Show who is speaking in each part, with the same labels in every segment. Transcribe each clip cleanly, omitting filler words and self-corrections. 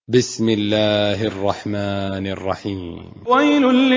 Speaker 1: بسم الله الرحمن الرحيم.
Speaker 2: ويل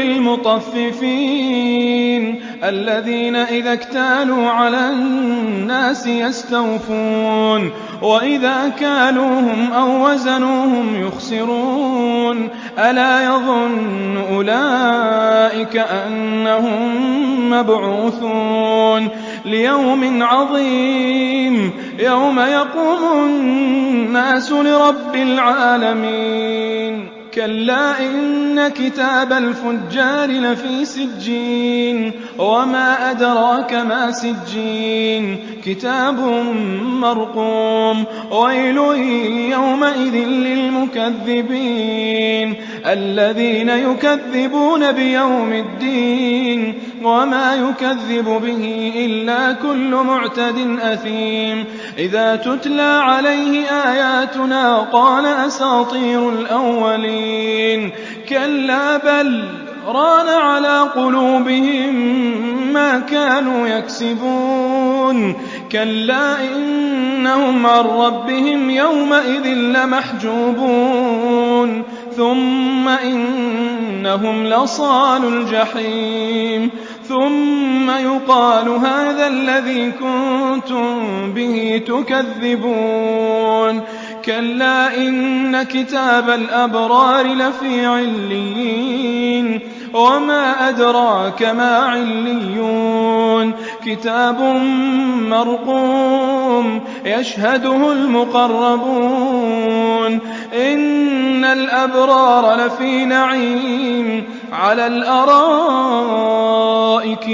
Speaker 2: للمطففين الذين إذا اكتالوا على الناس يستوفون وإذا كالوهم أو وزنوهم يخسرون ألا يظن أولئك أنهم مبعوثون ليوم عظيم يوم يقوم الناس لرب العالمين كلا إن كتاب الفجار لفي سجين وما أدراك ما سجين كتاب مرقوم ويل يومئذ للمكذبين الذين يكذبون بيوم الدين وما يكذب به إلا كل معتد أثيم إذا تتلى عليه آياتنا قال أساطير الأولين كلا بل ران على قلوبهم ما كانوا يكسبون كلا إنهم عن ربهم يومئذ لمحجوبون ثم إنهم لصال الجحيم ثم يقال هذا الذي كنتم به تكذبون كلا إن كتاب الأبرار لفي عليين وما أدراك ما عليون كتاب مرقوم يشهده المقربون إن الأبرار لفي نعيم على الأرائك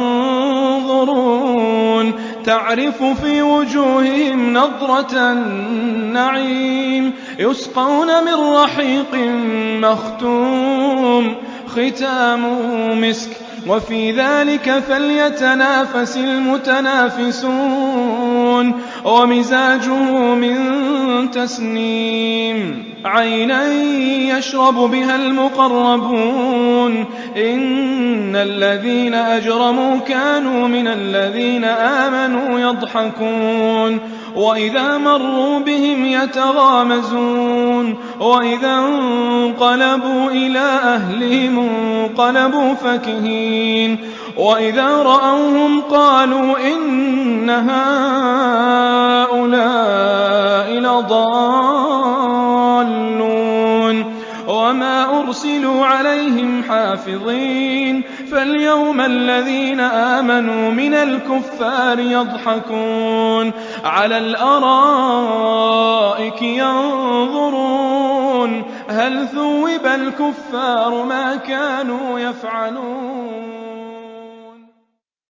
Speaker 2: ينظرون تعرف في وجوههم نضرة النعيم يسقون من رحيق مختوم ختامه مسك وفي ذلك فليتنافس المتنافسون ومزاجه من تسنيم عينا يشرب بها المقربون إن الذين أجرموا كانوا من الذين آمنوا يضحكون وإذا مروا بهم يتغامزون وإذا انقلبوا إلى أهلهم انقلبوا فكهين وإذا رأوهم قالوا إن هؤلاء لضالون وما أرسلوا عليهم حافظين فاليوم الذين آمنوا من الكفار يضحكون على الأرائك ينظرون هل ثوب الكفار ما كانوا يفعلون